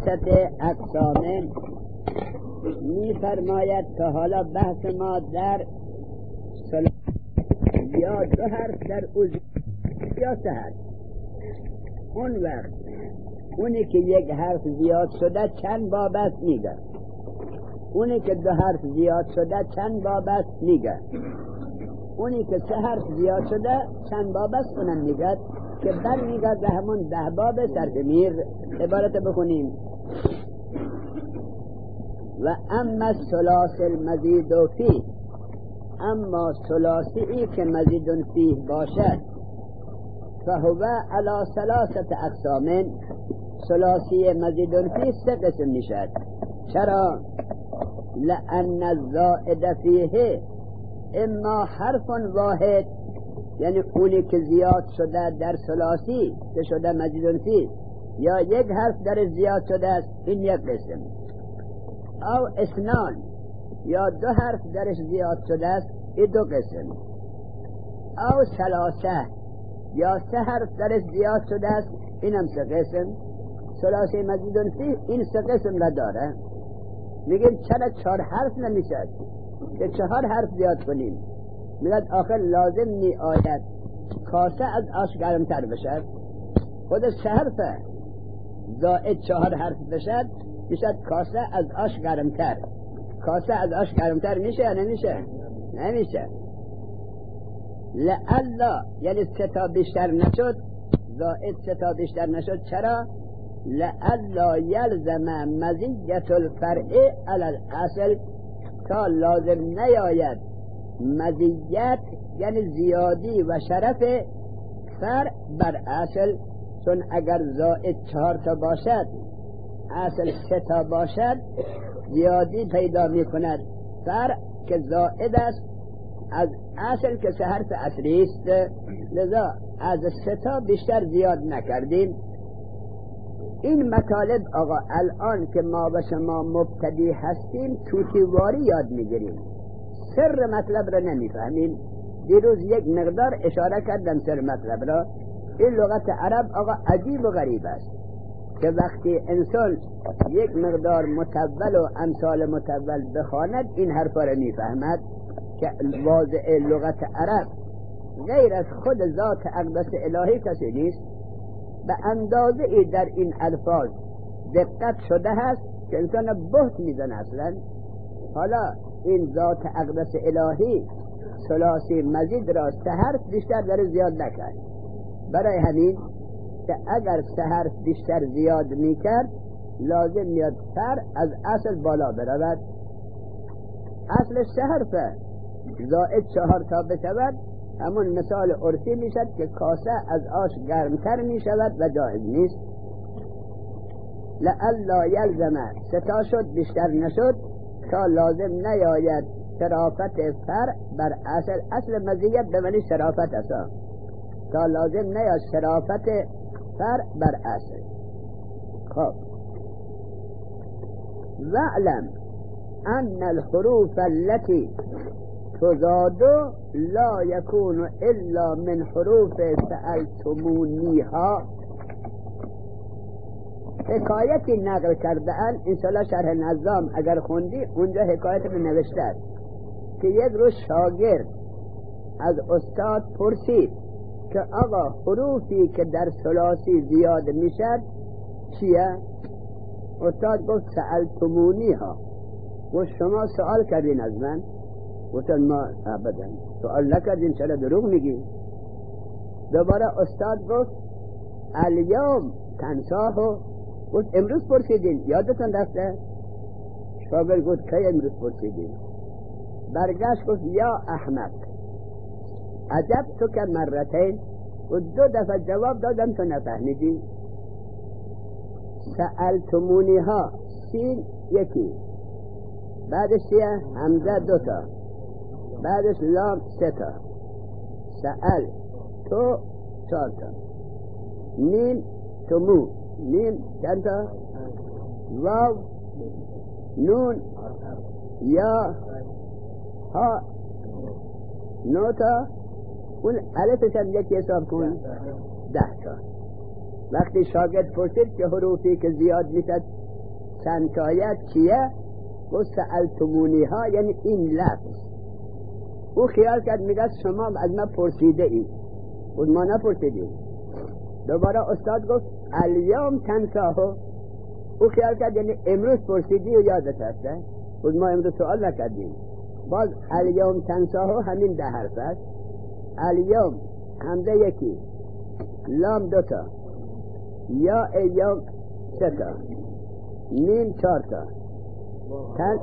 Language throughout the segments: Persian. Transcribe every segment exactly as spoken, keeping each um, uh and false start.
ثلاثت اقسام می فرماید که حالا بحث ما در یا دو حرف در اوز یا سه حرف. اون وقت اونی که یک حرف زیاد شده چند باب است میگه، اونی که دو حرف زیاد شده چند باب است میگه، اونی که سه حرف زیاد شده چند باب است اونم میگه که بر میگه به همون ده باب سرمیر. عبارت بخونیم: و اما ثلاث المزید فیه، اما ثلاثی که مزید فیه باشد فهو علی ثلاثت اقسام، ثلاثی مزید فیه سه قسم میشد. چرا؟ لأن الزائد فیه اما حرف واحد، یعنی اونی که زیاد شده در ثلاثی که شده مزید فیه یا یک حرف در زیاد شده است، این یک قسم. او اثنان، یا دو حرف درش زیاد شده است، این دو قسم. او ثلاثه، یا سه حرف درش زیاد شده است، این هم سه قسم. ثلاثه مزید فیه این سه قسم را داره. میگیم چرا چهار حرف نمیشد که چهار حرف زیاد کنیم؟ میگد آخر لازم نی آید کاسه از آش گرمتر بشد، خودش سه حرفه، زائد چهار حرف بشد میشد کاسه از آش گرمتر. کاسه از آش گرمتر میشه یا نمیشه؟ نمیشه. لعلا یعنی سه تا بیشتر نشد، زائد سه تا بیشتر نشد. چرا؟ لعلا یلزم مزیت الفرع علی الاصل، تا لازم نیاید مزیت یعنی زیادی و شرف فرع بر اصل. چون اگر زائد چهار تا باشد اصل سه تا باشد، زیادی پیدا می کند فرع که زائد است از اصل که سه حرف اصلی است. لذا از سه تا بیشتر زیاد نکردیم. این مطالب آقا الان که ما و شما مبتدی هستیم توتیواری یاد میگیریم، سر مطلب را نمیفهمیم. دیروز یک مقدار اشاره کردم سر مطلب را. این لغت عرب آقا عجیب و غریب است که وقتی انسان یک مقدار متول و امثال متول بخواند این حرفا را میفهمد که واضع لغت عرب غیر از خود ذات اقدس الهی کسی نیست. به اندازه ای در این الفاظ دقت شده هست که انسان بهت میزنه اصلا. حالا این ذات اقدس الهی ثلاثی مزید را سه حرف بیشتر در زیاد نکرد. برای همین که اگر سه حرف بیشتر زیاد میکرد لازم میاد سر از اصل بالا برود. اصل سه حرفه، زائد چهار تا بشود همون مثال عرفی میشد که کاسه از آش گرمتر میشود و جایز نیست. لعلا یلزم ستا شد بیشتر نشد تا لازم نیاید شرافت فرع بر اصل. اصل مزیت به معنی شرافت است، تا لازم نیاید شرافت فرع بر اصل. خب وعلم ان الحروف التي تزاد لا يكون الا من حروف سألتمونیها. حکایتی نقل کرده ان انشاءالله شرح نظام اگر خوندی اونجا حکایت رو نوشته است که یک روز شاگرد از استاد پرسید که آقا حروفی که در ثلاثی زیاد میشد چیه؟ استاد گفت سألتمونیها. و شما سوال کردین از من؟ گفتن ما ابدا سوال نکردیم، چرا دروغ میگی؟ دوباره استاد گفت الیوم تنساهو. گفت امروز پرسیدین یادتون رفته؟ شاگرد گفت کی امروز پرسیدین؟ برگشت گفت یا احمق عجب تو که مرتين. و دو دفعه جواب دادم تو نفهمیدی. سألتمونیها سین یکی، بعدش چیه؟ همزه دوتا، بعدش لام سه تا، سأل تو چهار تا، میم تمو میم چند تا، واو نون یا ها نو تا، اون الفش هم یکی حساب کن ده تا. وقتی شاگرد پرسید که حروفی که زیاد میشد چندتایت چیه؟ و سألتمونی ها یعنی این لفظ. او خیال کرد میگه شما از من پرسیده اید، خود ما نپرسیدیم. دوباره استاد گفت الیوم تنساهو. او خیال کرد یعنی امروز پرسیدی و یادت هسته، خود ما امروز سوال نکردیم. باز الیوم تنساهو همین ده حرف است. الیوم همزه یکی، لام دوتا، یا ایوم سه تا، میم چهار تا، تن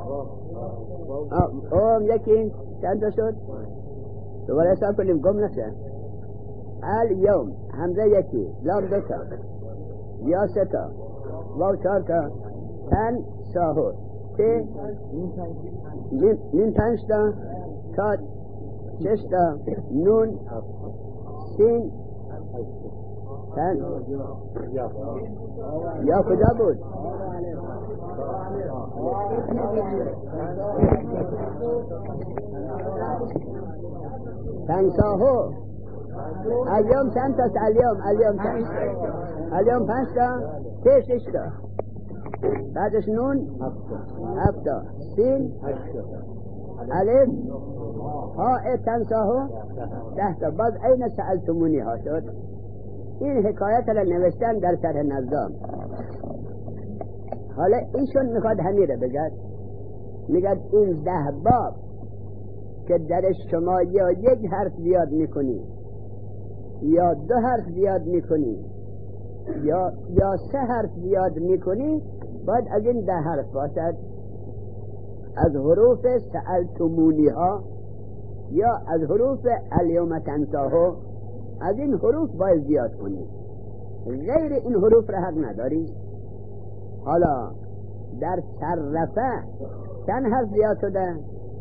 اوم یکی چند تا شد؟ دوباره حساب کنیم گم نشه. الیوم همزه یکی، لام دوتا، یا سه تا، واو چهار تا، تن ساهو ته میم پنج تا، تا شش تا، نون سین تن یا کجا بود؟ تنساهو الیوم چند تا؟ الیوم الیوم چند؟ الیوم پنج تا، ته شش تا، بعدش نون هفت تا، سین الف ها تنساهو ده تا. باز این سألتمونی ها شد. این حکایت را نوشتن در شرح نظام. حالا ایشون میخواد همیره بگد، میگد این ده باب که درش شما یا یک حرف زیاد میکنی یا دو حرف زیاد میکنی یا یا سه حرف زیاد میکنی، باید از این ده حرف باشد. از حروف سألتمونی ها یا از حروف الیوم تنساهو، از این حروف باید زیاد کنی، غیر این حروف را حق نداری. حالا در صرفه چند حرف زیاد شده؟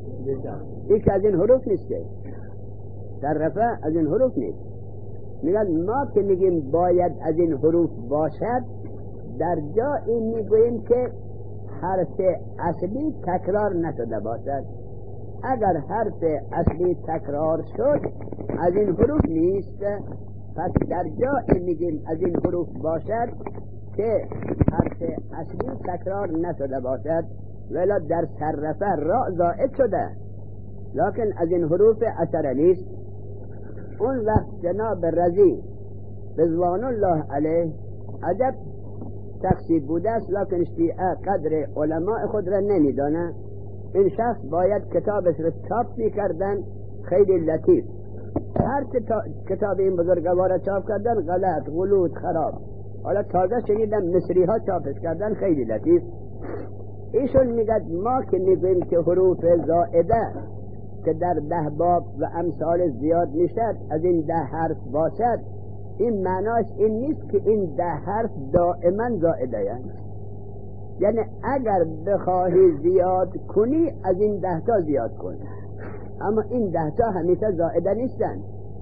یک از این حروف نیست که صرفه از این حروف نیست. میگن ما که میگیم باید از این حروف باشد، در جا این میگوییم که حرف اصلی تکرار نشده باشد. اگر حرف اصلی تکرار شد از این حروف نیست. پس در جا این میگیم از این حروف باشد که حرف اصلی تکرار نشده باشد. ولی در صرفه را زائد شده، لکن از این حروف اثر نیست. اون وقت جناب رضی رضوان الله علیه عجب شخصی بوده است، لکن شیعه قدر علماء خود را نمیدانه. این شخص باید کتابش را چاپ میکردن خیلی لطیف. هر کتاب این بزرگوار چاپ کردن غلط، غلوط، خراب. حالا تازه شنیدم مصری ها چاپش کردن خیلی لطیف. ایشون میگد ما که میگویم که حروف زائده که در ده باب و امثال زیاد میشد از این ده حرف باشد، این معناش این نیست که این ده حرف دائما زائده یعنی. یعنی اگر بخواهی زیاد کنی از این ده تا زیاد کن، اما این ده تا همیشه زائده نیستن.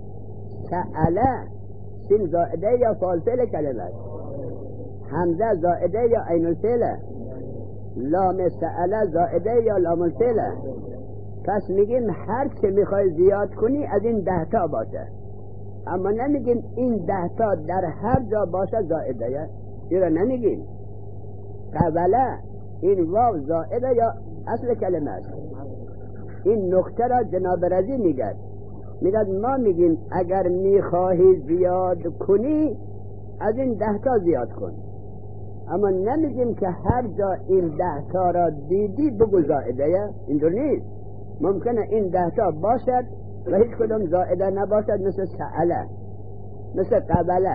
سأله سین زائده یا فعل فعل کلمه، همزه زائده یا عین الفعل، لام سأله زائده یا لام الفعل. پس میگیم هر که میخوای زیاد کنی از این ده تا باشه، اما نمیگیم این ده تا در هر جا باشه زائده یا ایرا نمیگیم. قبله این واو زائده یا اصل کلمه است. این نکته را جناب رضی میگد، میگد ما میگیم اگر میخواهی زیاد کنی از این ده تا زیاد کن، اما نمیگیم که هر جا این ده تا را دیدی بگو زائده یا. اینجور نیست. ممکنه این ده تا باشد و هیچ کدام زائده نباشد، مثل سأله، مثل قبله،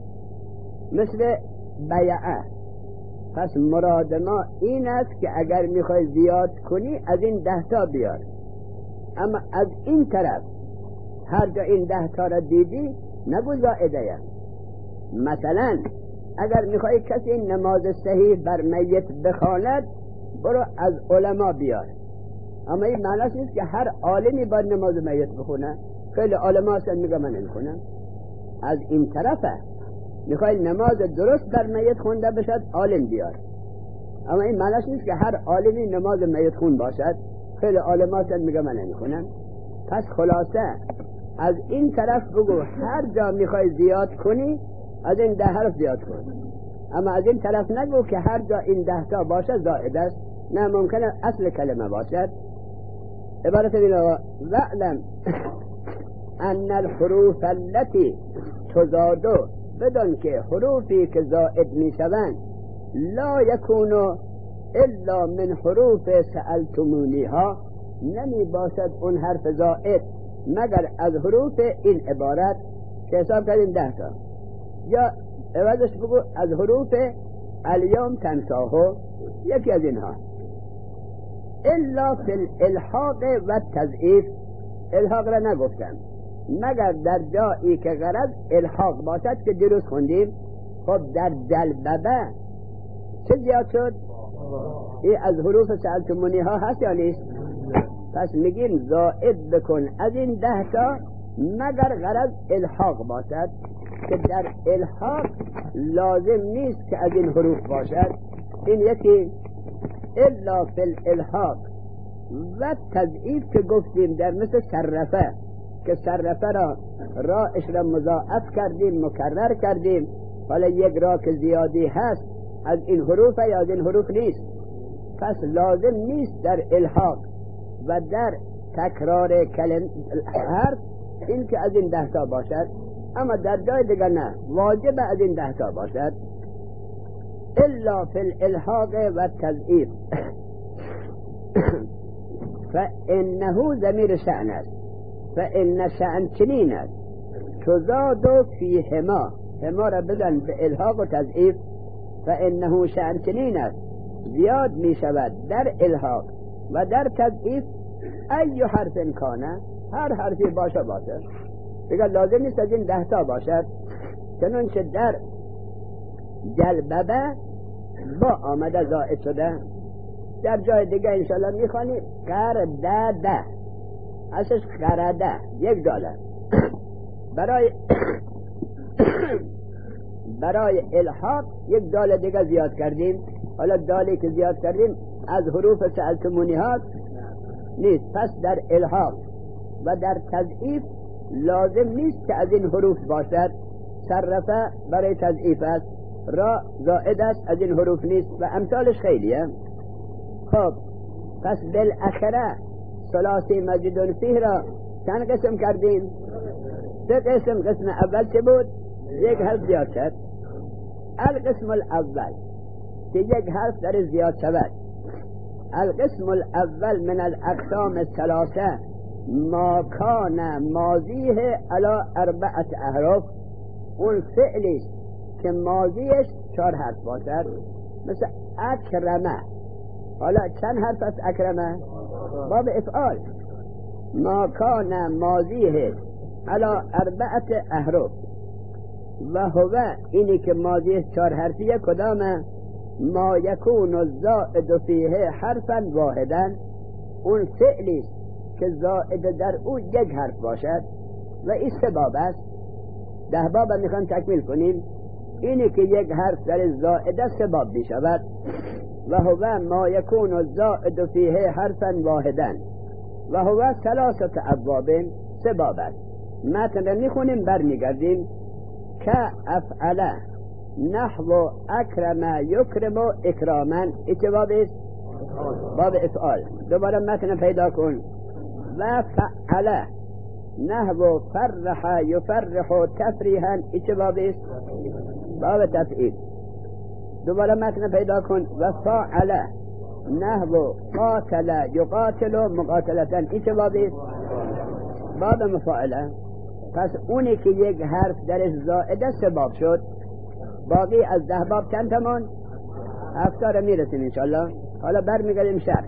مثل بیعه. پس مراد ما این است که اگر میخوای زیاد کنی از این ده تا بیار، اما از این طرف هر جا این ده تا را دیدی نگو زائده یا. مثلا اگر میخوای کسی نماز صحیح بر میت بخواند برو از علما بیار، اما این معنیش نیست که هر عالمی باید نماز میت بخونه. خیلی علما هستن میگه من نمیخونم. از این طرفه میخوای نماز درست بر میت خونده بشد عالم بیار، اما این معنیش نیست که هر عالمی نماز میت خون باشد. خیلی علما هستن میگه من نمیخونم. پس خلاصه از این طرف بگو هر جا میخوای زیاد کنی از این ده حرف زیاد کن، اما از این طرف نگو که هر جا این ده تا باشه زائد است، نه، ممکنه اصل کلمه باشد. عبارت دینا وعلم ان الحروف التي تزاد، بدون که حروفی که زائد می شوند لا یکون الا من حروف سألتمونیها، نمی باشد اون حرف زائد مگر از حروف این عبارت که حساب کردیم ده تا، یا عوضش بگو از حروف الیوم تنساهو، یکی از اینها. الا فی الالحاق و تضعیف، الحاق را نگفتم مگر در جایی که غرض الحاق باشد که دیروز خوندیم. خب در جلببه چه زیاد شد؟ این از حروف سألتمونی ها هست یا نیست؟ پس میگیم زائد بکن از این ده تا مگر غرض الحاق باشد، که در الحاق لازم نیست که از این حروف باشد. این یکی. الا فی الالحاق و تضعیف که گفتیم در مثل صرفه، که صرفه را راش را مضاعف کردیم مکرر کردیم، حالا یک را که زیادی هست از این حروف یا از این حروف نیست، پس لازم نیست در الحاق و در تکرار کلم حرف این که از این ده تا باشد، اما در جای دیگر نه، واجب از این ده تا باشد. الا فی الالحاق و تضعیف فانه ضمیر شأن است، فان شأن چنین است تزاد فیهما، هما را بزن به الحاق و تضعیف، فانه شأن چنین است زیاد می شود در الحاق و در تضعیف ای حرف کانه، هر حرفی باشه باشه، دیگر لازم نیست از این ده تا باشد. چنانچه در جلببه با آمده زائد شده، در جای دیگه انشالله میخوانی قرده، ازش قرده یک داله برای برای الحاق یک داله دیگه زیاد کردیم. حالا دالی که زیاد کردیم از حروف سألتمونی ها نیست، پس در الحاق و در تضعیف لازم نیست که از این حروف باشد. صرفه برای تضعیف است، را زائد است از این حروف نیست و امثالش خیلیه. خب پس بالاخره ثلاثی مجدون فیه را چند قسم کردیم؟ سه قسم. قسم اول چه بود؟ یک حرف زیاد شد. القسم الاول که یک حرف در زیاد شود. القسم الاول من الاقسام الثلاثه ما کان ماضیه علی اربعت احرف، اون فعلی که ماضیش چهار حرف باشد، مثل اکرمه. حالا چند حرف است اکرمه؟ باب افعال. ما کان ماضیه علی اربعت احرف و هو، اینی که ماضیش چهار حرفیه کدامه؟ ما یکون الزائد فیه حرفا واحدا، اون فعلی که زائد در او یک حرف باشد و این سه باب است. ده باب میخوام تکمیل کنیم. اینی که یک حرف در زائد سه باب میشود. و هو ما یکون الزائد فیه حرفا واحدا و هو ثلاثه ابواب، سه باب است. متن را میخونیم برمیگردیم. که افعله نحو اکرم یکرم اکراما، این چه باب است؟ باب افعال. دوباره متن پیدا کن. و فعله نحو فرح یفرح تفریحا، این چه باب است؟ باب تفعیل. دوباره متن پیدا کن. و فاعله نحو قاتل یقاتل مقاتلتا، این چه باب است؟ باب مفاعله. پس اونی که یک حرف درش زائده سه باب شد، باقی از ده باب چند تمان؟ هفته را میرسیم انشالله. حالا برمیگردیم شرح.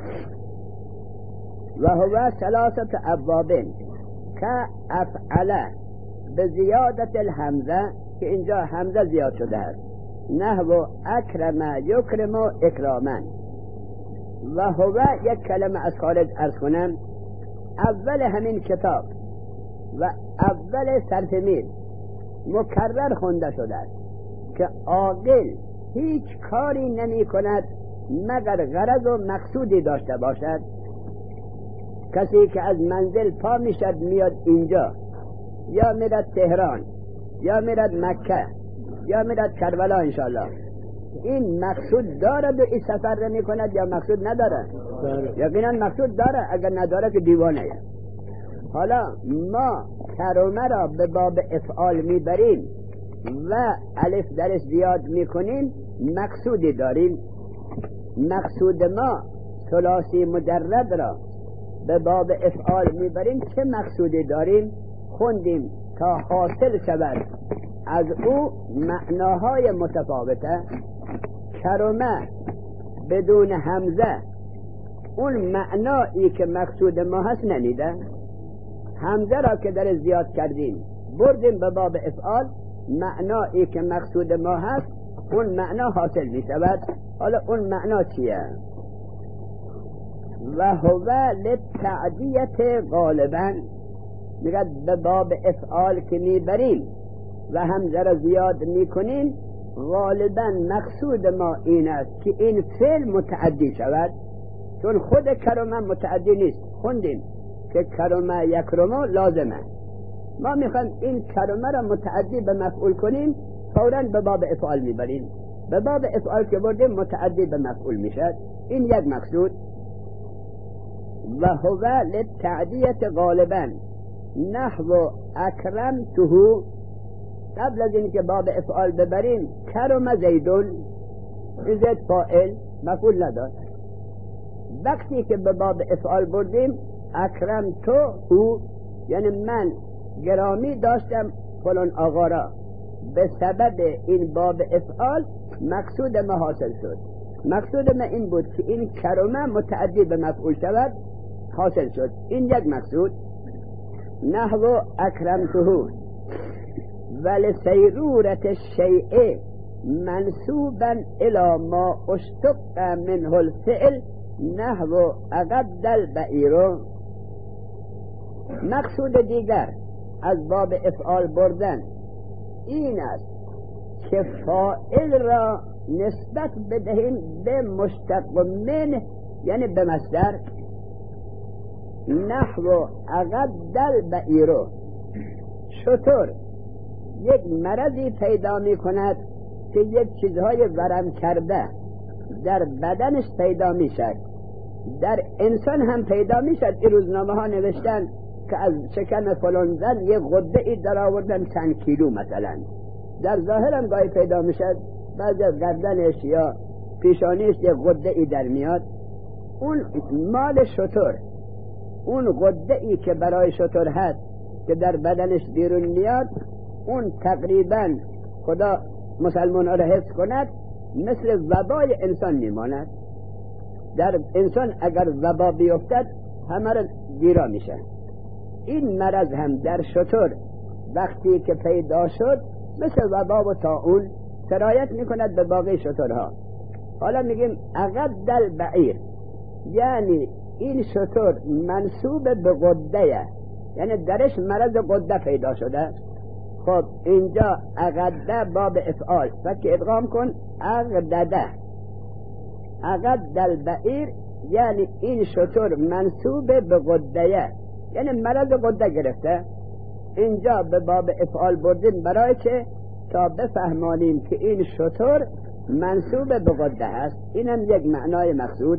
و هو ثلاثه ابواب که افعله به زیادت الحمزه، که اینجا حمزه زیاد شده است، نحو اکرم یکرم اکراما. و هو یک کلمه از خارج عرض کنم. اول همین کتاب و اول صرف میل مکرر خونده شده است که عاقل هیچ کاری نمی کند مگر غرض و مقصودی داشته باشد. کسی که از منزل پا میشد میاد اینجا، یا میرد تهران، یا میرد مکه، یا میرد کربلا انشالله. این مقصود دارد و این سفر رو میکند یا مقصود نداره؟ یقینا مقصود داره، اگر نداره که دیوانه. حالا ما کرومه را به باب افعال میبریم و الف درش زیاد میکنیم، مقصودی داریم. مقصود ما ثلاثی مجرد را به باب افعال میبریم، چه مقصودی داریم؟ خوندیم تا حاصل شود از او معناهای متفاوته. کرومه بدون همزه اون معنایی که مقصود ما هست نمیده. همزه را که در زیاد کردیم بردیم به باب افعال، معنایی که مقصود ما هست اون معنا حاصل می شود. حالا اون معنا چیه؟ و هو للتعدیت غالبا، میگه به باب افعال که میبریم و همزه را زیاد میکنیم، غالبا مقصود ما این است که این فعل متعدی شود، چون خود کرمه متعدی نیست. خوندیم که کرمه یکرمه لازمه. ما میخوایم این کرمه را متعدی به مفعول کنیم، فوراً به باب افعال میبریم. به باب افعال که بردیم متعدی به مفعول میشد. این یک مقصود. و هو للتعدیت غالبا نحو اکرمته، قبل از اینکه باب افعال ببریم کرم زیدون، زید فاعل مفعول نداشت. وقتی که به باب افعال بردیم اکرمته، یعنی من گرامی داشتم فلان آقا را، به سبب این باب افعال مقصود ما حاصل شد. مقصود ما این بود که این کرمه متعدی به مفعول شود، حاصل شد. این یک مقصود. نحو اکرمته ولسیرورت الشیء منصوبا الى ما اشتق منه الفعل نحو اقد البعیر. مقصود دیگر از باب افعال بردن این است که فاعل را نسبت بدهیم به مشتق من، یعنی به مصدر. نحو اقد البعیر، شطور یک مرضی پیدا می کند که یک چیزهای ورم کرده در بدنش پیدا می شد. در انسان هم پیدا می شد. این روزنامه ها نوشتن که از شکم فلان زن یک غده ای در آوردن چند کیلو مثلا. در ظاهر هم گاهی پیدا می شد، بعضی از گردنش یا پیشانیش یک غده ای در میاد. اون مال شطور، اون غده ای که برای شطور هست که در بدنش بیرون میاد، اون تقریبا خدا مسلمان را حفظ کند مثل وبای انسان میماند. در انسان اگر وبا بیفتد همه را گیرا میشه. این مرض هم در شطور وقتی که پیدا شد مثل وبا و طاعون سرایت میکند به باقی شطورها. حالا میگیم اقد البعیر، یعنی این شطور منصوب به غده، یعنی درش مرض غده پیدا شده. خب اینجا اقده باب افعال، فکر ادغام کن اقدده. اقد البعیر یعنی این شطور منصوب به غده، یعنی مرض غده گرفته. اینجا به باب افعال بردیم برای چه؟ تا بفهمانیم که این شطور منصوب به غده است. اینم یک معنای مقصود.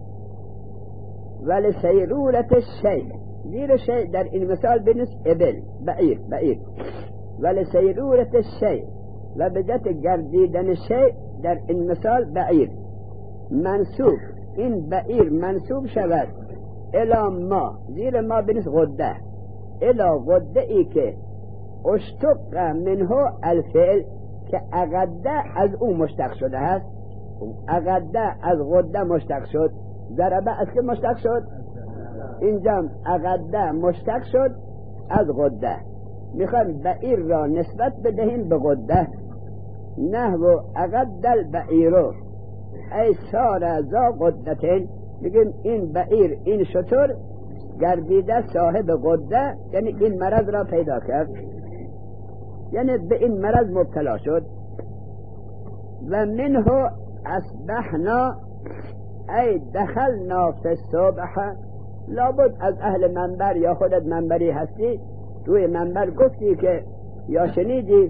ولی سیرورت الشیء، زیر شیء در این مثال بنس ابل، بعیر بعیر. ولی سیرورت الشیء، و به جهت گردیدن شیء در این مثال بعیر منصوب، این بعیر منصوب شود الی ما، زیر ما بنس غده، الی غده ای که اشتق منه الفعل، که اقده از او مشتق شده است. اقده از غده مشتق شد. ضربه از که مشتق شد؟ اینجا اقده مشتق شد از غده. میخوایم بعیر را نسبت بدهیم به غده. نحو اقد البعیر ای سار ذا غدتین، میگیم این بعیر، این شطور گردیده صاحب غده، یعنی این مرض را پیدا کرد، یعنی به این مرض مبتلا شد. و منه اصبحنا ای دخلنا فی الصبح، لابد از اهل منبر یا خودت منبری هستی، توی منبر گفتی که یا شنیدی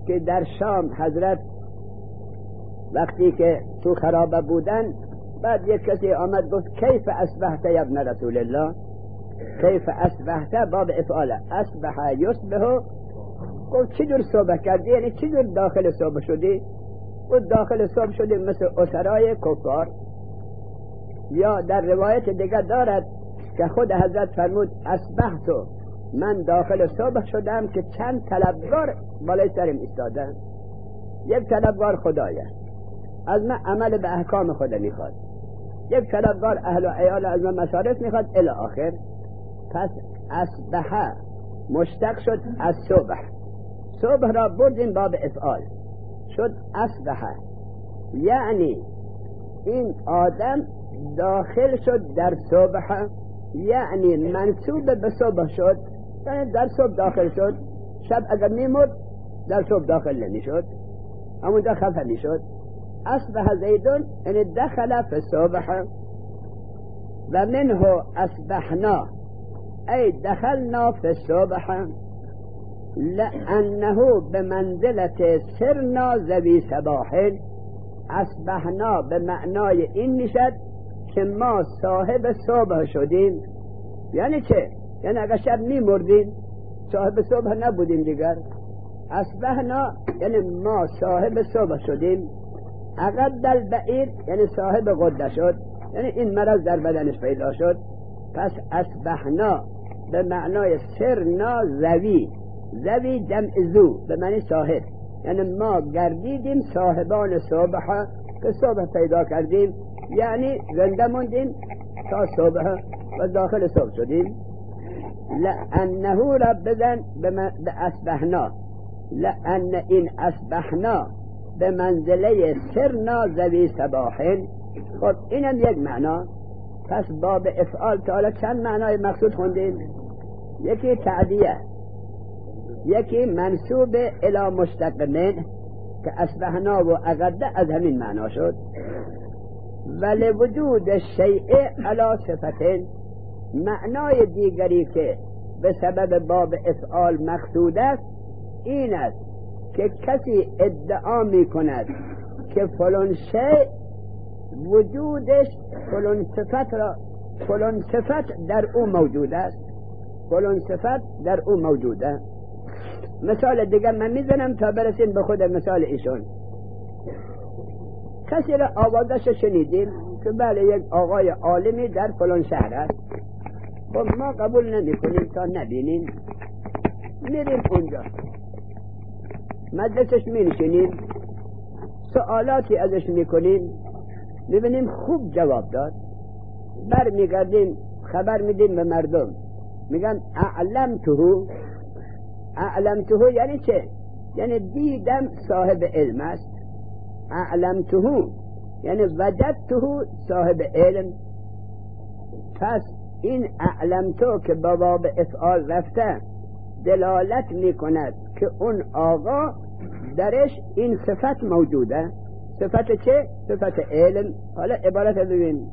که در شام حضرت وقتی که تو خرابه بودن، بعد یک کسی آمد گفت کیف اصبحت یا ابن رسول الله، کیف اصبحت باب افعاله، اصبح یصبح، گفت چی جور صبح کردی، یعنی چی جور داخل صبح شدی؟ و داخل صبح شدی مثل اسرای کفار. یا در روایت دیگر دارد که خود حضرت فرمود اصبحتو، من داخل صبح شدم که چند طلبگار بالای سرم ایستادن. یک طلبگار خدایه، از من عمل به احکام خدا میخواد، یک طلبگار اهل و عیال از من مصارف میخواد الی آخر. پس اصبح مشتق شد از صبح، صبح را بردیم باب افعال شد اصبح، یعنی این آدم داخل شد در صبح، یعنی منصوب به صبح شد، یعنی در صبح داخل شد. شب اگر میمرد در صبح داخل نمیشد، همون در خفه میشد. اصبح زیدون یعنی دخل فی الصبح. و منه اصبحنا ای دخلنا فی الصبح لأنه بمنزلت سرنا ذوی صباح. اصبحنا به معنای این میشد که ما صاحب صبح شدیم. یعنی چه؟ یعنی اگر شب میمردیم صاحب صبح نبودیم دیگر. اصبحنا یعنی ما صاحب صبح شدیم. عقد البعیر یعنی صاحب غده شد، یعنی این مرض در بدنش پیدا شد. پس اصبحنا به معنای سرنا ذوی، ذوی جمع ذو به معنی صاحب، یعنی ما گردیدیم صاحبان صبح که صبح پیدا کردیم، یعنی زنده موندیم تا صبح و داخل صبح شدیم. لأنه را بزن به اصبحنا، لأن این اصبحنا به منزله سرنا ذوی صباحین. خب اینم یک معنا. پس باب افعال تعالی چند معنای مقصود خوندیم؟ یکی تعدیه، یکی منصوب الی مشتق من که اصبحنا و اغده از همین معنا شد. ولی وجود الشیء علی صفتین، معنای دیگری که به سبب باب افعال مقصود است این است که کسی ادعا می کند که فلان شیء وجودش فلان صفت را فلان صفت در او موجود است، فلان صفت در او موجوده. مثال دیگه من میزنم تا برسیم به خود مثال ایشون. کسی را آوازش شنیدیم که بله یک آقای عالمی در فلان شهر است، خب ما قبول نمی کنیم تا نبینیم، میریم اونجا مجلسش می نشینیم، سوالاتی ازش میکنیم، میبینیم خوب جواب داد، بر میگردیم خبر میدیم به مردم، میگن اعلمته. اعلمته یعنی چه؟ یعنی دیدم صاحب علم است. اعلمته یعنی وجدته صاحب علم. پس این اعلمته که با باب افعال رفته دلالت میکند که اون آقا درش این صفت موجوده. صفت چه؟ صفت علم. حالا عبارت ببین.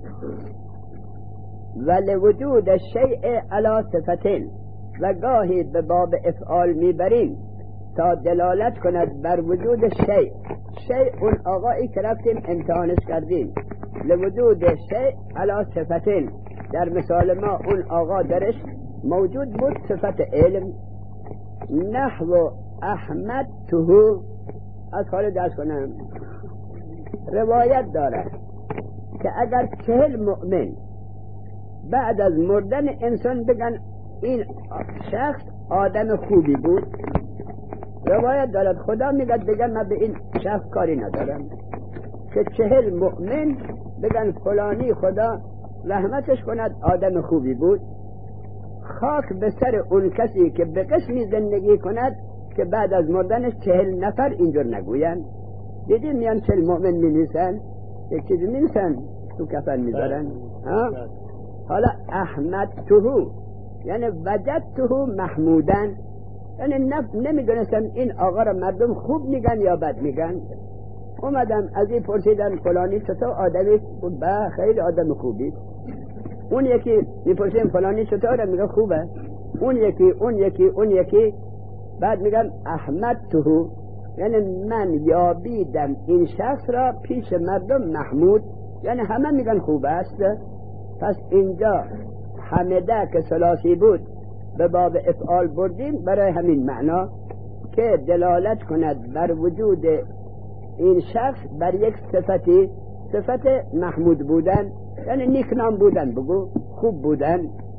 ولی وجود الشیء علی صفتین، و گاهی به باب افعال میبریم تا دلالت کند بر وجود شیء. شیء اون آقایی که رفتیم امتحانش کردیم. لوجود شیء علی صفتین، در مثال ما اون آقا درش موجود بود صفت علم. نحو احمد توهو، از حال درس کنم. روایت دارد که اگر چهل مؤمن بعد از مردن انسان بگن این شخص آدم خوبی بود، روایت دارد خدا میگه بگن من به این شخص کاری ندارم. که چهل مؤمن بگن فلانی خدا رحمتش کند آدم خوبی بود، خاک به سر اون کسی که به قسمی زندگی کند که بعد از مردنش چهل نفر اینجور نگوین. دیدیم میان چهل مؤمن می نیسن، یک چیزی می نیسن تو کفن می دارن. حالا احمد توهو یعنی وجد توهو محمودن، یعنی نمی دونستم این آقا را مردم خوب میگن یا بد میگن. اومدم از این پرسیدن فلانی چطور آدمی بود؟ با خیلی آدم خوبی. اون یکی میپرسیم فلانی چطور؟ میگه خوبه. اون یکی اون یکی اون یکی بعد میگن احمد توهو یعنی من یابیدم این شخص را پیش مردم محمود، یعنی همه میگن خوب است. پس اینجا حمده که ثلاثی بود به باب افعال بردیم برای همین معنا که دلالت کند بر وجود این شخص بر یک صفتی، صفت محمود بودن، یعنی نیکنام بودن، بگو خوب بودن.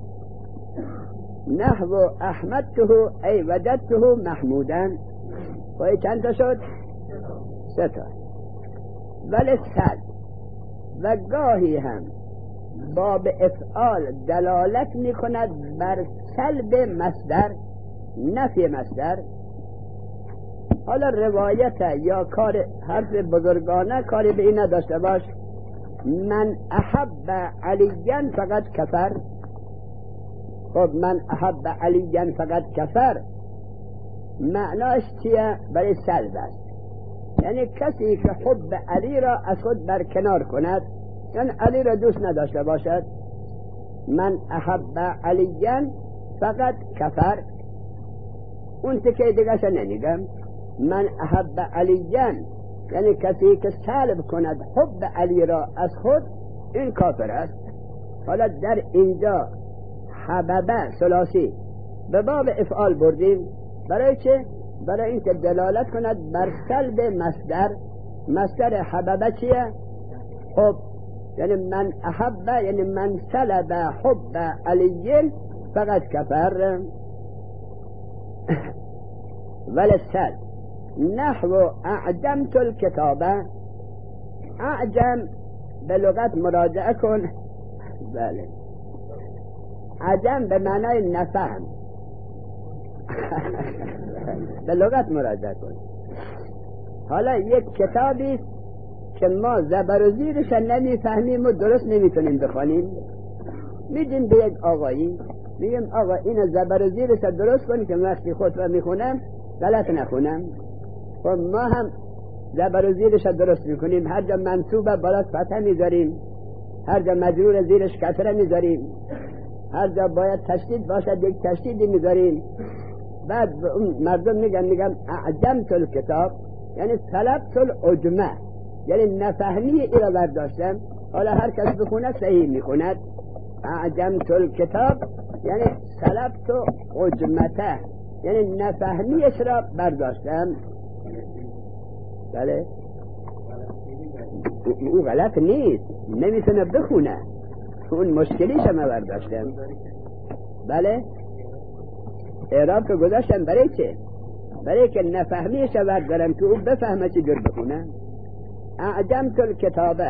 نحو احمدته ای وجدته محمودن. و چند تا شد؟ سه تا. ولی سل و گاهی هم باب افعال دلالت می کند بر سلب مصدر، نفی مصدر. حالا روایت یا کار حرف بزرگانه کاری به این نداشته باش. من احب علیین فقط کفر. خب من احب علیین فقط کفر معناش چیه؟ برای سلب است. یعنی کسی که حب علی را از خود برکنار کند، یعنی علی را دوست نداشته باشد. من احب علیین فقط کفر. اون تکه دیگه شو نمیگم. من احب علیین یعنی کسی که سلب کند حب علی را از خود، این کافر است. حالا در اینجا حببه ثلاثی به باب افعال بردیم برای چه؟ برای اینکه دلالت کند بر سلب مصدر. مصدر حببه چیه؟ حب. یعنی من احب یعنی من سلب حب علیین فقط کفر. ولی سلب نحو اعجمت الکتابه. اعجم به لغت مراجعه کن. بله، عجم به معنای نفهم. به لغت مراجعه کن. حالا یک کتابی که ما زبر و زیرش نمیفهمیم و درست نمیتونیم بخوانیم، میدیم به یک آقایی، میگیم آقا این زبر و زیرش درست کنی که وقتی خود را میخونم غلط نخونم. و ما هم زبر و زیرش درست میکنیم، هر جا منصوبه بالا فتحه میذاریم، هر جا مجرور زیرش کسره میذاریم، هر جا باید تشدید باشد یک تشدیدی میذاریم. بعد مردم میگن میگن اعجمت الکتاب یعنی طلبت العجمه، یعنی نفهمی ایرا برداشتم. حالا هر کس بخونه صحیح میخوند. اعجمت الکتاب یعنی طلبت عجمته، یعنی نفهمیش را برداشتم. بله، او غلط نیست، نمیتونه بخونه، اون مشکلیش ما برداشتم. بله، اعراب که گذاشتم برای چه؟ برای که نفهمیش بردارم که او بفهمه چی جور بخونه. اعجمت الکتابه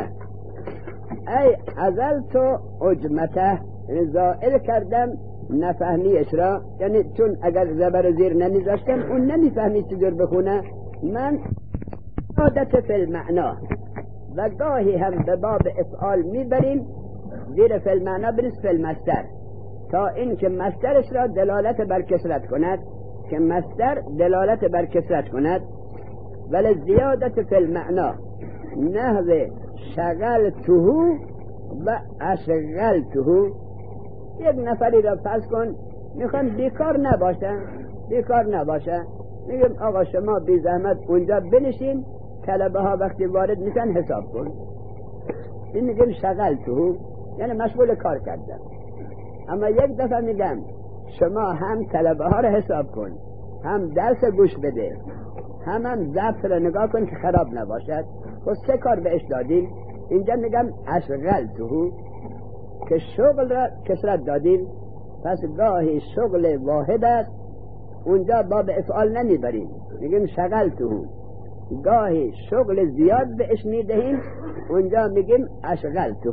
ای عزلت عجمته، یعنی زائل کردم نفهمیش را، یعنی چون اگر زبر زیر نمیذاشتم اون نمیفهمی چی جور بخونه. من عادت فی المعنا و گاهی هم به باب افعال میبریم زیر فی المعنا برس فی المصدر، تا این که مصدرش را دلالت بر کسرت کند، که مصدر دلالت بر کسرت کند. ولی زیادت فی المعنا نحو شغلته و اشغلته. یک نفری را فرض کن میخوان بیکار نباشه، بیکار نباشه، میگم آقا شما بی زحمت اونجا بنشین، طلبه ها وقتی وارد میشن حساب کن. این میگم شغلته یعنی مشغول کار کردم. اما یک دفعه میگم شما هم طلبه ها رو حساب کن، هم درس گوش بده، هم هم ضبط رو نگاه کن که خراب نباشد. و سه کار بهش دادیم. اینجا میگم اشغلته که شغل را کسرت دادیم. پس گاهی شغل واحد است، اونجا باب افعال نمیبریم، میگیم شغلته. گاهی شغل زیاد بهش میدهیم، اونجا میگیم اشغلته.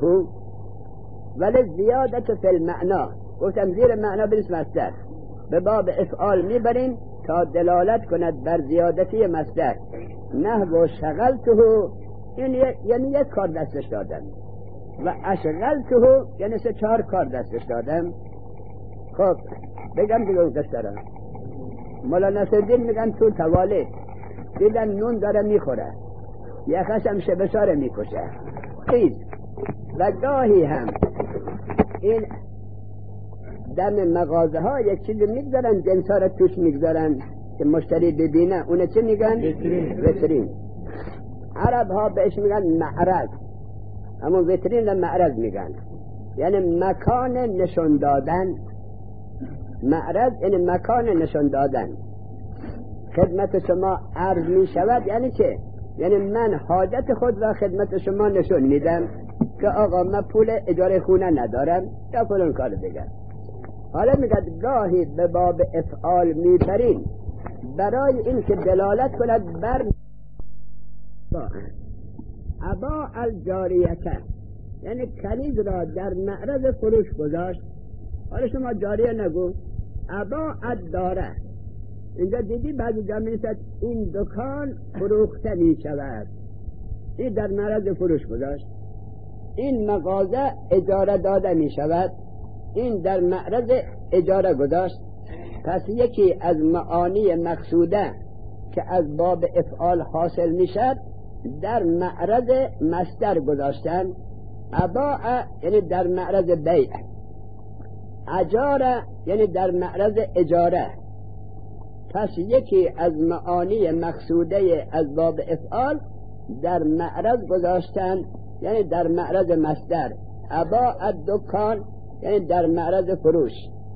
ولی زیادت فی المعنا، گفتم زیر معنا برس مصدر، به باب افعال میبریم تا دلالت کند بر زیادتی مصدر. نحو شغلته یعنی یک کار دستش دادم، و اشغلته یعنی سه چهار کار دستش دادم. خب بگم دیگه اون قصه را. مولا نصرالدین میگن تو تواله دیدن نون داره میخوره، یخش هم شبساره میکشه خیز. و گاهی هم این دم مغازه ها یک چیزی میگذارن، جنس ها را توش میگذارن که مشتری ببینه اونه چه میگن؟ ویترین. عرب ها بهش میگن معرض، همون ویترین را معرض میگن، یعنی مکان نشون دادن. معرض یعنی مکان نشون دادن. خدمت شما عرض می شود یعنی چه؟ یعنی من حاجت خود را خدمت شما نشون میدم که آقا من پول اجاره خونه ندارم یا فلان کار بگم. حالا میگد گاهی به باب افعال میبریم برای این که دلالت کند بر ابا الجاریته، یعنی کنیز را در معرض فروش گذاشت. حالا شما جاریه نگو، ابا الداره. اینجا دیدی بعضی جا می‌نویسد این دکان فروخته می شود، این در معرض فروش گذاشت. این مغازه اجاره داده می شود، این در معرض اجاره گذاشت. پس یکی از معانی مقصوده که از باب افعال حاصل می شد در معرض مصدر گذاشتن. اباء یعنی در معرض بیع، اجاره یعنی در معرض اجاره. پس یکی از معانی مقصوده از باب افعال در معرض گذاشتن، یعنی در معرض مصدر. اباء الدکان یعنی در معرض فروش،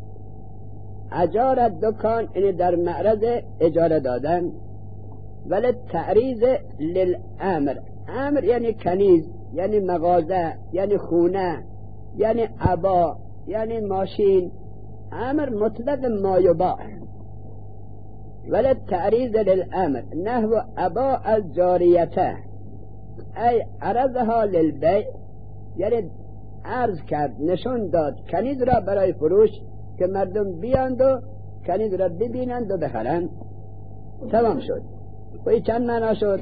اجاره الدکان یعنی در معرض اجاره دادن. ولی تعریض للامر، امر یعنی کنیز، یعنی مغازه، یعنی خونه، یعنی ابا، یعنی ماشین. امر مطلق ما یباع. ولی تعریض للامر نحو ابا الجاریته ای عرضها للبیع، یعنی عرض کرد، نشون داد کنیز را برای فروش که مردم بیاند و کنیز را ببینند و بخرند. تمام شد. و این چند معنا شد؟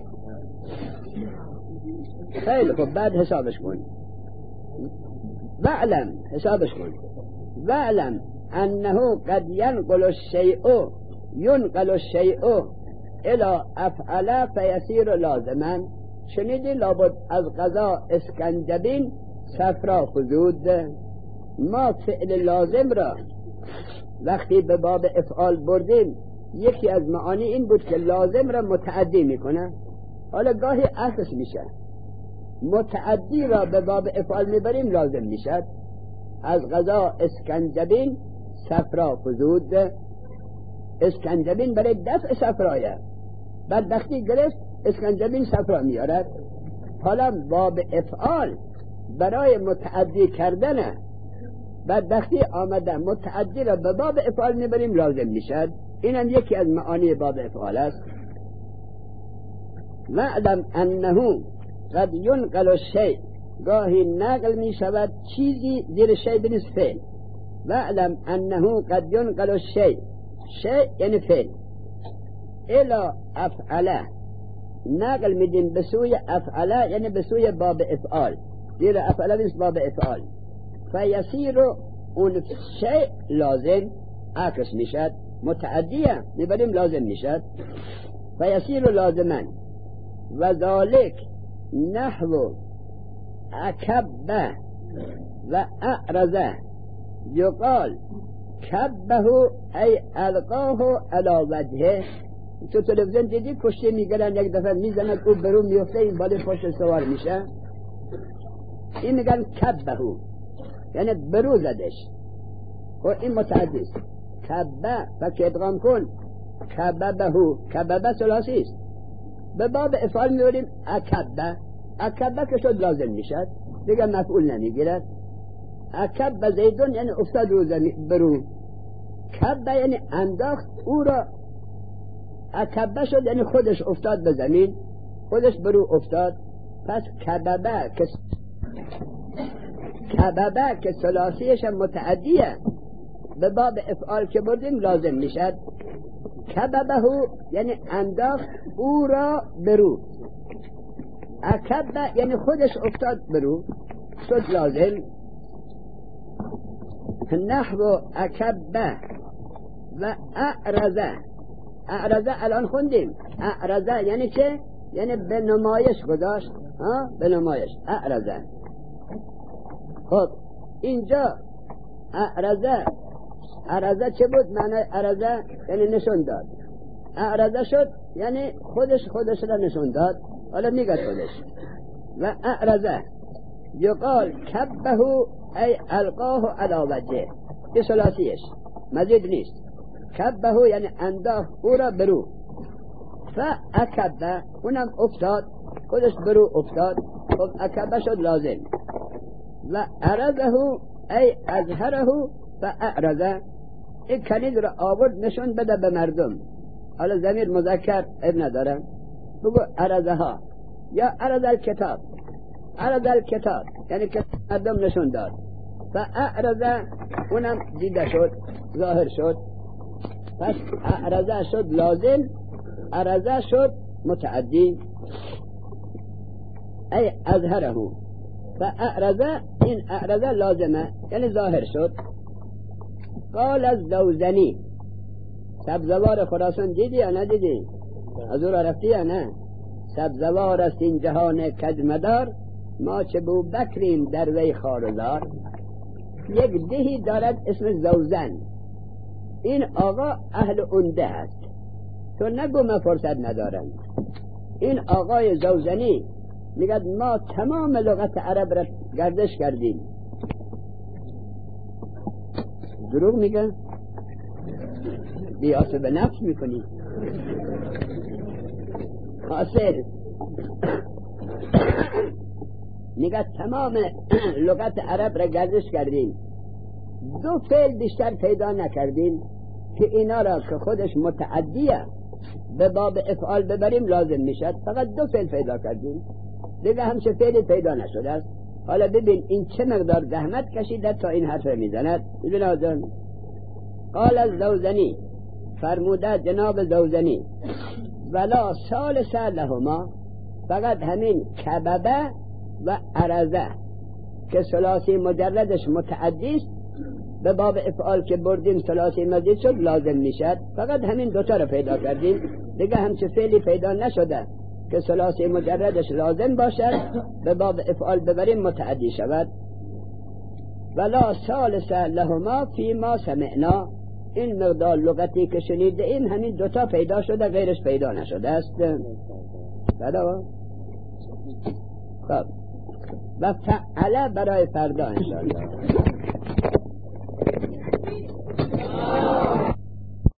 خیلی خوب، بعد حسابش کن. وعلم، حسابش کن. وعلم انه قد ینقل الشیء ینقل الشیء الى افعل فیصیر لازما. شنیدی لابد از قضا اسکنجبین صفرا خزود. ما فعل لازم را وقتی به باب افعال بردیم یکی از معانی این بود که لازم را متعدی میکنه. حالا گاهی عکس میشه، متعدی را به باب افعال میبریم لازم میشد. از قضا اسکنجبین صفرا خزود. اسکنجبین برای دفع صفرایه، بعد وقتی گرفت اسکنجبین صفرا میارد. حالا باب افعال برای متعدی کردنه، بعد وقتی آمده متعدی را به باب افعال میبریم لازم میشد. اینم یکی از معانی باب افعال است. معلم انه قد ینقل الشیء، گاهی نقل می شود چیزی زیر شیء بنیست فعل. معلم انه قد ینقل الشیء، شیء یعنی فعل، الی افعله، نقل میدیم به سوی افعله یعنی به سوی باب افعال. زیر افعله بنیست باب افعال. فیصیر اون شیء لازم عکس میشد، متعدیه میبریم لازم میشد. فیصیر لازما. و ذالک نحو اکبه و اعرضه یقال کبه ای القاه علی وجهه. تو تلویزیون دیدی کشتی میگرن یک دفعه میزنن او برو میفته این بالا پشت سوار میشه، این میگن کبه یعنی برو زدش. و این متعدی است. کبه فک ادغام کن، کببه، کببه ثلاثی است. به باب افعال میوریم اکبه، اکبه که شد لازم میشد دیگه مفعول نمیگیرد. اکبه زیدون یعنی افتاد رو زمین برو. کبه یعنی انداخت او را، اکبه شد یعنی خودش افتاد به زمین، خودش برو افتاد. پس کببه که کببه که ثلاثیش متعدیه به باب افعال که بردیم لازم میشد. کببه یعنی انداخت او را برو. اکبه یعنی خودش افتاد برو، شد لازم. نحو اکبه و اعرضه. اعرضه الان خوندیم. اعرضه یعنی چه؟ یعنی به نمایش گذاشت، ها، به نمایش. اعرضه. خب اینجا اعرضه، اعرضه چه بود؟ معنی اعرضه یعنی نشون داد. اعرضه شد یعنی خودش خودش را نشون داد. حالا میگه خودش و اعرضه یقال کبه ای القاه علی وجهه، این ثلاثیش مزید نیست. کبه یعنی انداخت او را برو، فاکبه اونم افتاد خودش برو افتاد، خب اکبه شد لازم. و اعرضه ای اظهره فاعرضه، این کنیز را آورد نشون بده به مردم. حالا ضمیر مذکر اب نداره، بگو عرضه ها یا عرض الکتاب. عرض الکتاب یعنی که مردم نشون داد. فاعرضه اونم دیده شد ظاهر شد، پس اعرضه شد لازم، عرضه شد متعدی. ای اظهره فاعرضه، این اعرضه لازمه یعنی ظاهر شد. قال الزوزنی، سبزوار خراسان دیدی یا ندیدی؟ از او را رفتی یا نه؟ سبزوار است این جهان کجمدار، ما چه بو بکریم در وی خاردار. یک دهی دارد اسم زوزن، این آقا اهل اون ده است، تو نگو من فرصت ندارم. این آقای زوزنی میگه ما تمام لغت عرب را گردش کردیم. دروغ میگه؟ بیاسه به نفس میکنی. حاصل میگه تمام لغت عرب را گردش کردیم، دو فعل بیشتر پیدا نکردیم که اینا را که خودش متعدیه به باب افعال ببریم لازم میشد. فقط دو فعل پیدا کردیم، دیگه همچه فعلی پیدا نشده است. حالا ببین این چه مقدار زحمت کشیده تا این حرف میزند. ببین آزان قال الزوزنی، فرموده جناب زوزنی، ولا ثالث لهما، فقط همین کببه و عرضه که ثلاثی مجردش متعدی است، به باب افعال که بردیم ثلاثی مزید شد لازم میشد. فقط همین دوتا رو پیدا کردیم، دیگه همچه فعلی پیدا نشده که ثلاثی مجردش لازم باشد به باب افعال ببریم متعدی شود. ولا ثالث لهما فی ما سمعنا، این مقدار لغتی که شنیده ایم همین دوتا پیدا شده، غیرش پیدا نشده است. بلا خب و فعله برای فردا انشاءالله.